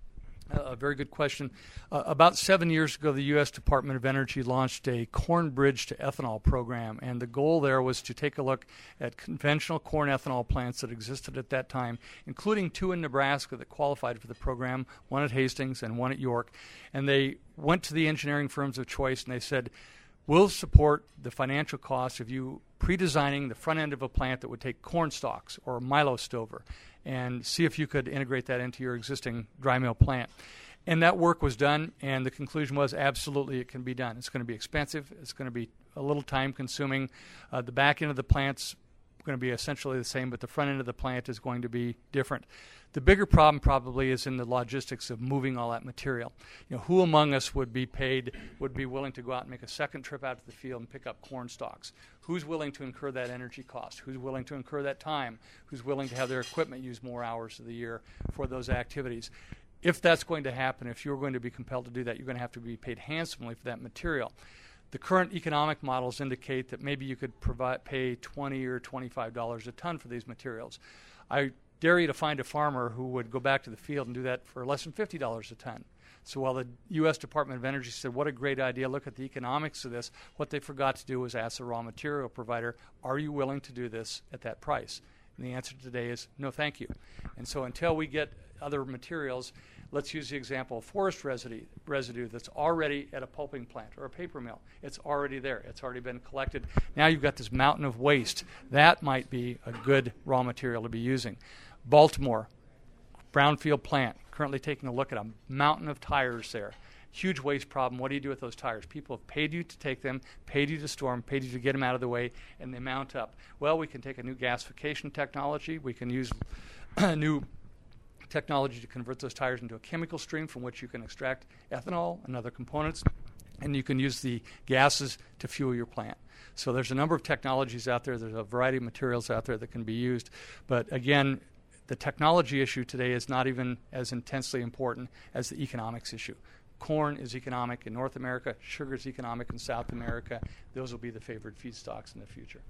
A very good question. Uh, about seven years ago, the U S Department of Energy launched a corn bridge to ethanol program, and the goal there was to take a look at conventional corn ethanol plants that existed at that time, including two in Nebraska that qualified for the program, one at Hastings and one at York. And they went to the engineering firms of choice, and they said, we'll support the financial cost of you pre-designing the front end of a plant that would take corn stalks or milo stover and see if you could integrate that into your existing dry mill plant. And that work was done, and the conclusion was absolutely it can be done. It's going to be expensive. It's going to be a little time-consuming. Uh, the back end of the plant's going to be essentially the same, but the front end of the plant is going to be different. The bigger problem probably is in the logistics of moving all that material. You know, who among us would be paid, would be willing to go out and make a second trip out to the field and pick up corn stalks? Who's willing to incur that energy cost? Who's willing to incur that time? Who's willing to have their equipment use more hours of the year for those activities? If that's going to happen, if you're going to be compelled to do that, you're going to have to be paid handsomely for that material. The current economic models indicate that maybe you could provide, pay twenty or twenty-five dollars a ton for these materials. I dare you to find a farmer who would go back to the field and do that for less than fifty dollars a ton. So while the U S Department of Energy said, what a great idea, look at the economics of this, what they forgot to do was ask the raw material provider, are you willing to do this at that price? And the answer today is no, thank you. And so until we get other materials, let's use the example of forest residue, residue that's already at a pulping plant or a paper mill. It's already there. It's already been collected. Now you've got this mountain of waste. That might be a good raw material to be using. Baltimore, brownfield plant, currently taking a look at a mountain of tires there. Huge waste problem. What do you do with those tires? People have paid you to take them, paid you to store them, paid you to get them out of the way, and they mount up. Well, we can take a new gasification technology. We can use a new technology to convert those tires into a chemical stream from which you can extract ethanol and other components, and you can use the gases to fuel your plant. So there's a number of technologies out there. There's a variety of materials out there that can be used. But again, the technology issue today is not even as intensely important as the economics issue. Corn is economic in North America. Sugar is economic in South America. Those will be the favored feedstocks in the future.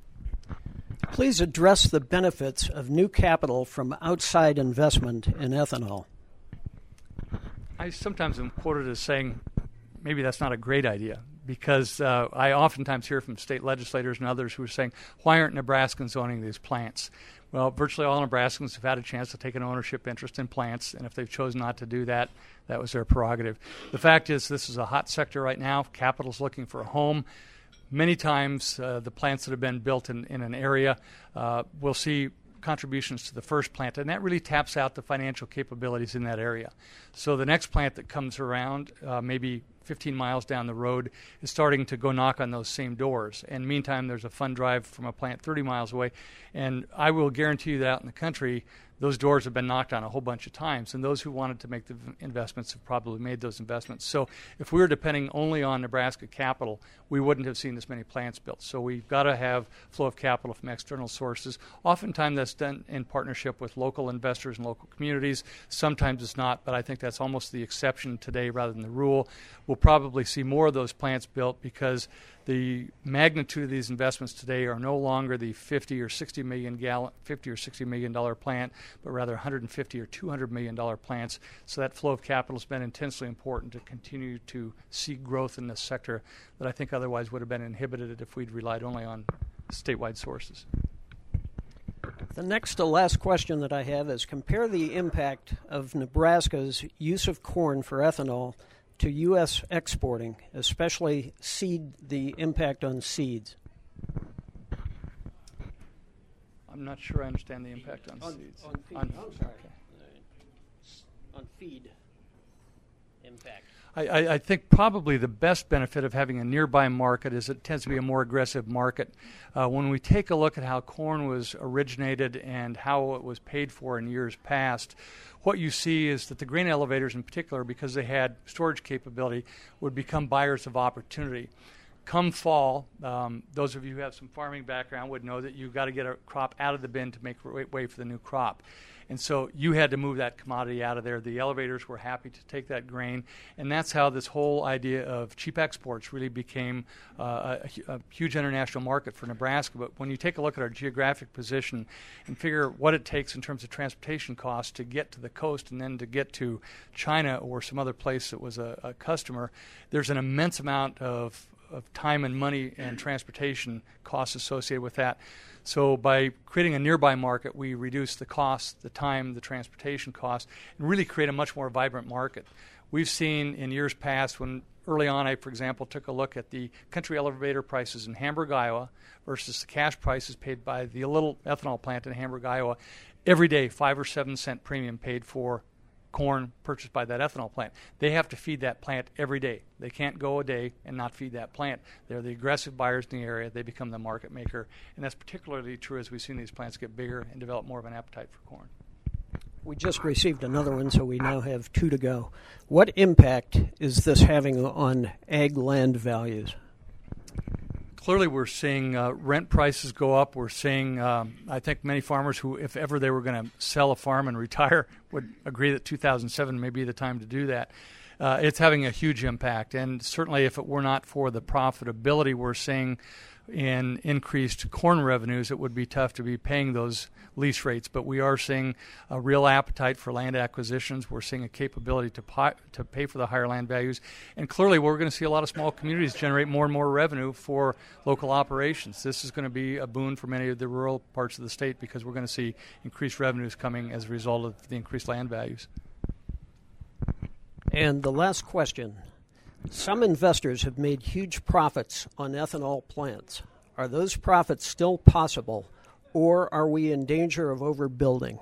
Please address the benefits of new capital from outside investment in ethanol.
I sometimes am quoted as saying maybe that's not a great idea, because uh, I oftentimes hear from state legislators and others who are saying, why aren't Nebraskans owning these plants? Well, virtually all Nebraskans have had a chance to take an ownership interest in plants, and if they've chosen not to do that, that was their prerogative. The fact is this is a hot sector right now. Capital's looking for a home. Many times uh, the plants that have been built in, in an area uh, will see contributions to the first plant, and that really taps out the financial capabilities in that area. So the next plant that comes around, uh, maybe fifteen miles down the road, is starting to go knock on those same doors. And meantime, there's a fund drive from a plant thirty miles away. And I will guarantee you that out in the country, those doors have been knocked on a whole bunch of times. And those who wanted to make the investments have probably made those investments. So if we were depending only on Nebraska capital, we wouldn't have seen this many plants built. So we've got to have flow of capital from external sources. Oftentimes that's done in partnership with local investors and local communities. Sometimes it's not, but I think that's almost the exception today rather than the rule. We'll probably see more of those plants built because the magnitude of these investments today are no longer the fifty or sixty million gallon, fifty or sixty million dollar plant, but rather one hundred fifty or two hundred million dollar plants. So that flow of capital has been intensely important to continue to see growth in this sector that I think otherwise would have been inhibited if we'd relied only on statewide sources.
The next to last question that I have is compare the impact of Nebraska's use of corn for ethanol to U S exporting, especially seed, the impact on seeds.
I'm not sure I understand the impact on,
on
seeds.
On feed.
On,
oh, sorry.
Okay.
On feed impact.
I, I, I think probably the best benefit of having a nearby market is it tends to be a more aggressive market. Uh, when we take a look at how corn was originated and how it was paid for in years past, what you see is that the grain elevators in particular, because they had storage capability, would become buyers of opportunity. come fall, um, those of you who have some farming background would know that you've got to get a crop out of the bin to make way for the new crop. And so you had to move that commodity out of there. The elevators were happy to take that grain. And that's how this whole idea of cheap exports really became uh, a, a huge international market for Nebraska. But when you take a look at our geographic position and figure what it takes in terms of transportation costs to get to the coast and then to get to China or some other place that was a, a customer, there's an immense amount of of time and money and transportation costs associated with that. So by creating a nearby market, we reduce the cost, the time, the transportation costs, and really create a much more vibrant market. We've seen in years past when early on I, for example, took a look at the country elevator prices in Hamburg, Iowa versus the cash prices paid by the little ethanol plant in Hamburg, Iowa. Every day, five or seven cent premium paid for corn purchased by that ethanol plant. They have to feed that plant every day. They can't go a day and not feed that plant. They're the aggressive buyers in the area. They become the market maker. And that's particularly true as we've seen these plants get bigger and develop more of an appetite for corn.
We just received another one, so we now have two to go. What impact is this having on ag land values?
Clearly, we're seeing uh, rent prices go up. We're seeing, um, I think many farmers who, if ever they were going to sell a farm and retire, would agree that two thousand seven may be the time to do that. Uh, it's having a huge impact. And certainly if it were not for the profitability we're seeing in increased corn revenues, it would be tough to be paying those lease rates. But we are seeing a real appetite for land acquisitions. We're seeing a capability to pi- to pay for the higher land values. And clearly we're going to see a lot of small communities generate more and more revenue for local operations. This is going to be a boon for many of the rural parts of the state because we're going to see increased revenues coming as a result of the increased land values.
And the last question. Some investors have made huge profits on ethanol plants. Are those profits still possible, or are we in danger of overbuilding?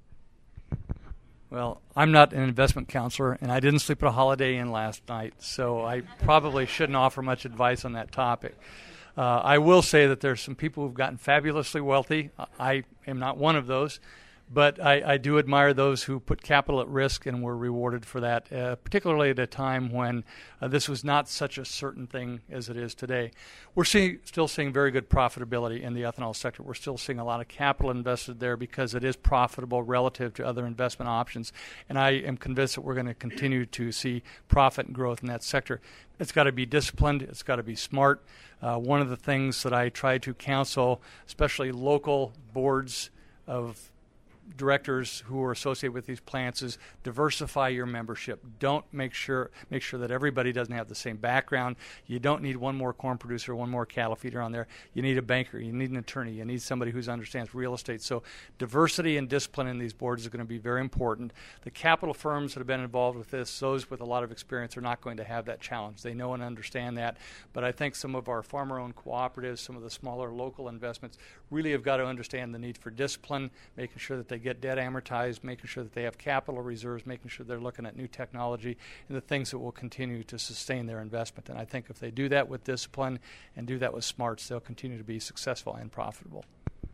Well, I'm not an investment counselor, and I didn't sleep at a Holiday Inn last night, so I probably shouldn't offer much advice on that topic. Uh, I will say that there's some people who've gotten fabulously wealthy. I am not one of those. But I, I do admire those who put capital at risk and were rewarded for that, uh, particularly at a time when uh, this was not such a certain thing as it is today. We're seeing, still seeing very good profitability in the ethanol sector. We're still seeing a lot of capital invested there because it is profitable relative to other investment options. And I am convinced that we're going to continue to see profit and growth in that sector. It's got to be disciplined. It's got to be smart. Uh, one of the things that I try to counsel, especially local boards of directors who are associated with these plants, is diversify your membership. Don't make sure make sure that everybody doesn't have the same background. You don't need one more corn producer, one more cattle feeder on there. You need a banker. You need an attorney. You need somebody who understands real estate. So diversity and discipline in these boards is going to be very important. The capital firms that have been involved with this, those with a lot of experience, are not going to have that challenge. They know and understand that. But I think some of our farmer-owned cooperatives, some of the smaller local investments, really have got to understand the need for discipline, making sure that they get debt amortized, making sure that they have capital reserves, making sure they're looking at new technology and the things that will continue to sustain their investment. And I think if they do that with discipline and do that with smarts, they'll continue to be successful and profitable.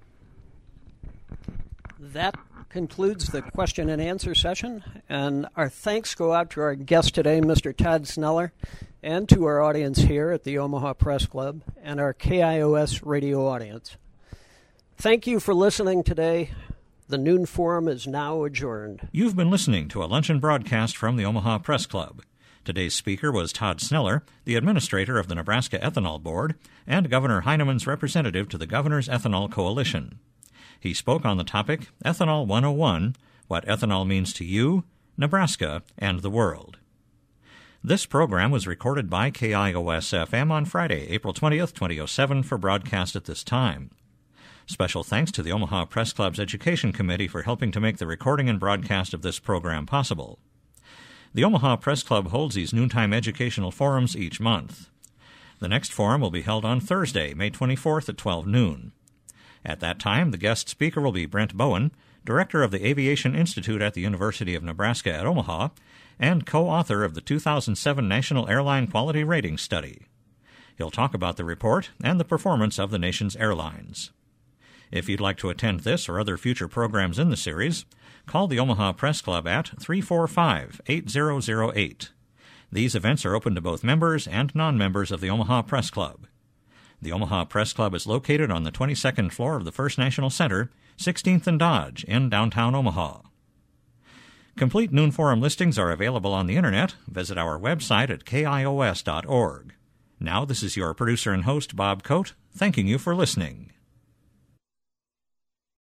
That concludes the question and answer session, and our thanks go out to our guest today, Mister Todd Sneller, and to our audience here at the Omaha Press Club and our K I O S radio audience. Thank you for listening today. The Noon Forum is now adjourned.
You've been listening to a luncheon broadcast from the Omaha Press Club. Today's speaker was Todd Sneller, the administrator of the Nebraska Ethanol Board and Governor Heinemann's representative to the Governor's Ethanol Coalition. He spoke on the topic Ethanol one oh one, What Ethanol Means to You, Nebraska, and the World. This program was recorded by K I O S F M on Friday, April twentieth, twenty oh seven, for broadcast at this time. Special thanks to the Omaha Press Club's Education Committee for helping to make the recording and broadcast of this program possible. The Omaha Press Club holds these noontime educational forums each month. The next forum will be held on Thursday, May twenty-fourth at twelve noon. At that time, the guest speaker will be Brent Bowen, director of the Aviation Institute at the University of Nebraska at Omaha, and co-author of the two thousand seven National Airline Quality Rating Study. He'll talk about the report and the performance of the nation's airlines. If you'd like to attend this or other future programs in the series, call the Omaha Press Club at three four five, eight zero zero eight. These events are open to both members and non-members of the Omaha Press Club. The Omaha Press Club is located on the twenty-second floor of the First National Center, sixteenth and Dodge, in downtown Omaha. Complete Noon Forum listings are available on the Internet. Visit our website at K I O S dot org. Now, this is your producer and host, Bob Coate, thanking you for listening.